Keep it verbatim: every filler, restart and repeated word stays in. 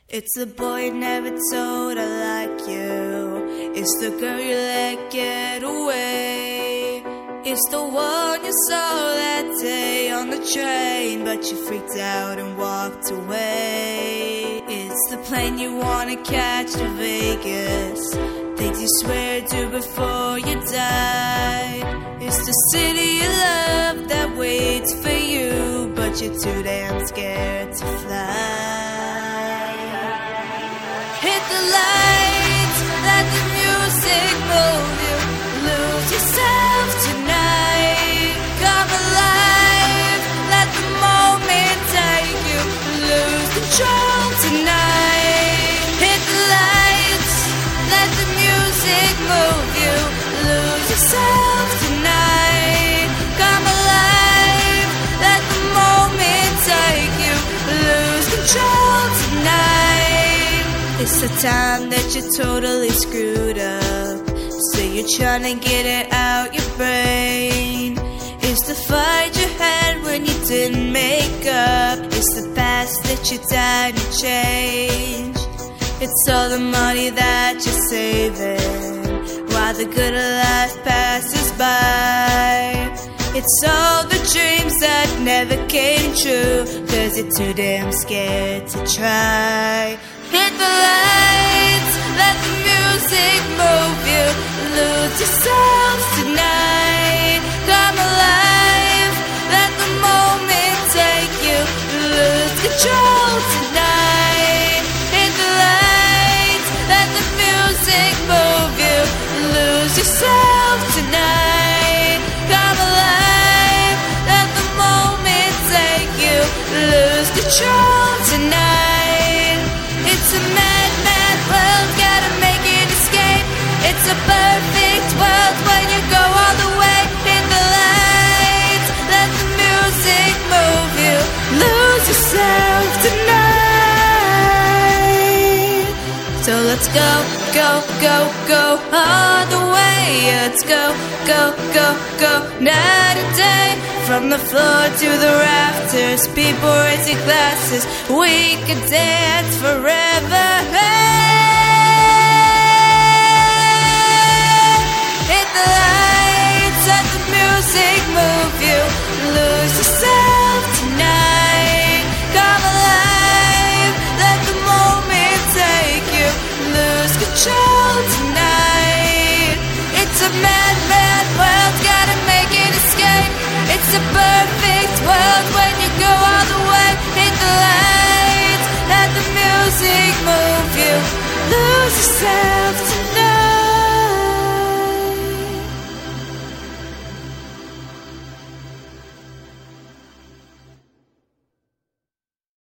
It's the boy you never told I like you. It's the girl you let get away. It's the one you saw that day on the train, but you freaked out and walked away. It's the plane you wanna catch to Vegas, things you swear to before you die. It's the city you love that waits for you, but you're too damn scared to fly. Hit the lights, let the music move you. Lose yourself tonight. Come alive, let the moment take you. Lose control tonight. Hit the lights, let the music move you. Lose yourself tonight. Come alive, let the moment take you. Lose control tonight. It's the time that you're totally screwed up, so you're trying to get it out your brain. It's the fight you had when you didn't make up. It's the past that you died to change. It's all the money that you're saving while the good of life passes by. It's all the dreams that never came true, 'cause you're too damn scared to try. Hit the lights, let the music move you. Lose yourself tonight. Come alive, let the moment take you. Lose control tonight. Hit the lights, let the music move you. Lose yourself tonight. Come alive, let the moment take you. Lose control tonight. It's a mad, mad world, gotta make an escape. It's a perfect world when you go all the way. Hit the lights, let the music move you. Lose yourself tonight. So let's go, go, go, go all the way. Let's go, go, go, go night and day. From the floor to the rafters, people raising glasses. We could dance forever. Hey! Hit the lights, let the music move you. Lose yourself tonight. Come alive, let the moment take you. Lose control tonight. It's a mad, mad world, gotta make it escape. It's a perfect world when you go all the way. Hit the lights, let the music move you. Lose yourself tonight.